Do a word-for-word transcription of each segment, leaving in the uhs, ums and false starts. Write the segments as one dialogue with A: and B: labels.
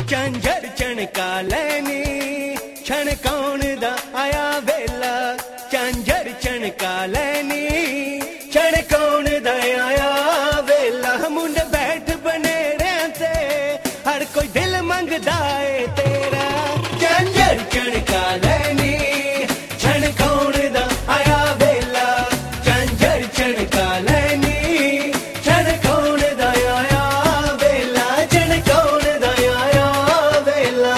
A: झांझर झणका लैनी छणकाउण दा आया वेला झांझर झणका लैनी छणकाउण दा आया वेला मुंडे बैठ बनेड़ियां ते हर कोई दिल मंगदा ए तेरा झांझर झणका लैनी छणकाउण दा आया वेला झांझर झणका लैनी छणकाउण दा आया वेला छणकाउण दा आया वेला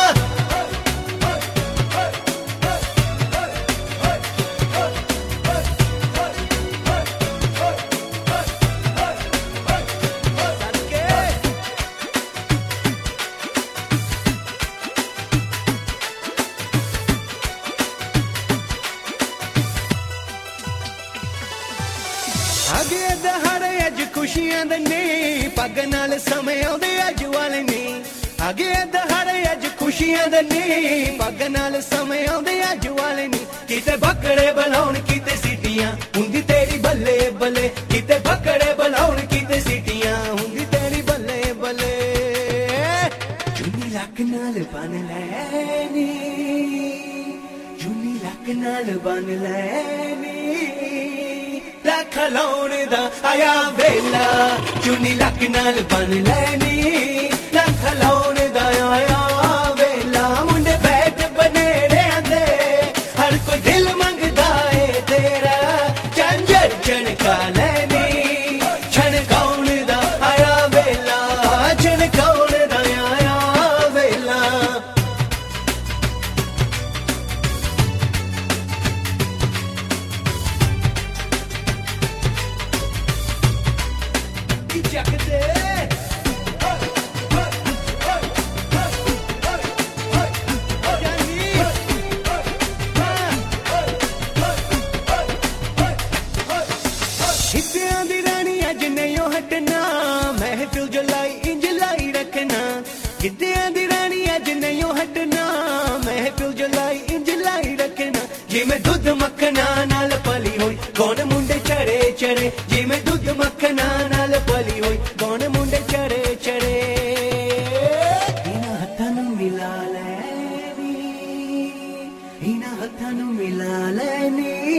A: आगे दहाड़े अज खुशियां दे नी पग नाल समय आउंदे अज वाले नी आगे दहाड़े अज खुशियां दे नी पग नाल समय आउंदे अज वाले नी किते बकड़े बुलाउण किते सीटियां हुंदी तेरी बल्ले बल्ले किते बकड़े बुलाउण किते सीटियां हुंदी तेरी बल्ले बल्ले चुन्नी लक नाल बन लैनी चुन्नी लक नाल बन लैनी लख लाउण दा आया वेला चुन्नी लक नाल बन लैनी लख लाउण दा आया वेला मुंडे बैठ बनेड़ियां ते हर कोई दिल मंगदा ए तेरा झांझर झणका लैनी छणकाउण दा आया वेला छणकाउण दा आया वेला ਚੱਕਦੇ ਹਿੱਸਿਆਂ ਦੀ ਰਾਣੀ ਅੱਜ ਨਹੀਂ ਹਟਣਾ ਮਹਿਫਿਲ ਜਲਾਈ ਇੰਜ ਲਾਈ ਰੱਖਣਾ ਗਿੱਧਿਆਂ ਦੀ ਰਾਣੀ ਅੱਜ ਨਹੀਂ ਹਟਣਾ ਮਹਿਫਿਲ ਜਲਾਈ ਇੰਜ ਲਾਈ ਰੱਖਣਾ ਜਿਵੇਂ ਦੁੱਧ ਮੱਖਣਾ ਨਾਲ ਪਲੀ ਹੋਈ ਕੌਣ ਮੁੰਡੇ ਚੜੇ ਚੜੇ ਜਿਵੇਂ ਦੁੱਧ ਮੱਖਣਾ ਨਾਲ ਪਲੀ ਹੋਈ ਕੌਣ ਮੁੰਡੇ ਚੜੇ ਚੜੇ ਇਹਨਾਂ ਹੱਥਾਂ ਨੂੰ ਮਿਲਾ ਲੈਣੀ ਇਹਨਾਂ ਹੱਥਾਂ ਨੂੰ ਮਿਲਾ ਲੈਣੀ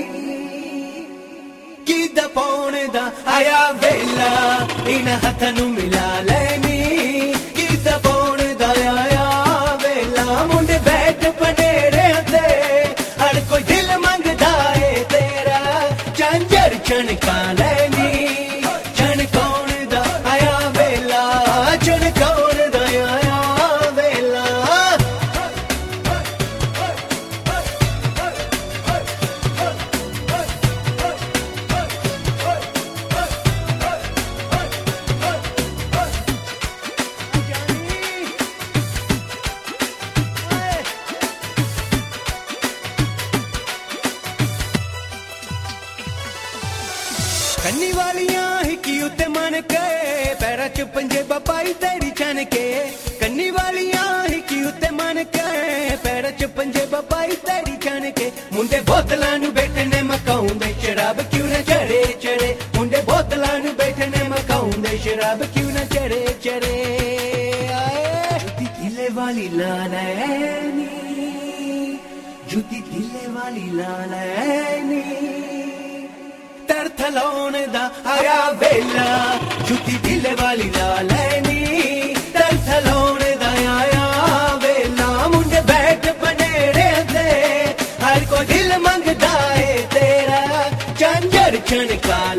A: ਕਿਦਾ ਪਾਉਣ ਦਾ ਆਇਆ ਵੇਲਾ ਇਹਨਾਂ ਹੱਥਾਂ ਨੂੰ ਮਿਲਾ ਲੈਣੀ ਕਿਦਾ ਪਾਉਣ ਦਾ ਆਇਆ ਵੇਲਾ ਮੁੰਡੇ ਬੈਠ ਬਨੇੜਿਆਂ ਤੇ ਹਰ ਕੋਈ ਦਿਲ ਮੰਗਦਾ ਏ ਤੇਰਾ झांझर झणका लैनी छणकाउण दा आया वेला छणकाउण दा आया वेला ਕੰਨੀ ਵਾਲੀਆਂ ਹਿੱਕੀ ਉੱਤੇ ਮਨ ਕੇ ਪੈਰਾਂ 'ਚ ਪੰਜੇਬਾਂ ਪਾਈ ਤੇਰੀ ਛਣ ਕੇ ਕੰਨੀ ਵਾਲੀਆਂ ਹਿੱਕੀ ਉੱਤੇ ਮਨ ਕੇ ਪੈਰਾਂ 'ਚ ਪੰਜੇਬਾਂ ਪਾਈ ਤੇਰੀ ਛਣ ਕੇ ਮੁੰਡੇ ਬੋਤਲਾਂ ਨੂੰ ਬੈਠਣੇ ਮਕਾਉਂਦੇ ਸ਼ਰਾਬ ਕਿਉਂ ਨਾ ਚੜੇ ਚੜੇ ਮੁੰਡੇ ਬੋਤਲਾਂ ਨੂੰ ਬੈਠਣੇ ਮਕਾਉਂਦੇ ਸ਼ਰਾਬ ਕਿਉਂ ਨਾ ਚੜੇ ਚੜੇ ਆਏ ਜੁੱਤੀ ਢਿੱਲੇ ਵਾਲੀ ਲਾ ਲੈਣੀ ਜੁੱਤੀ ਢਿੱਲੇ ਵਾਲੀ ਲਾ ਲੈਣੀ तरथलाउण दा आया वेला जुती दिले वाली ला लैनी तरथलाउण दा आया वेला मुंडे बैठ बनेड़ियां ते हर कोई दिल मंगदा ए तेरा झांझर झणका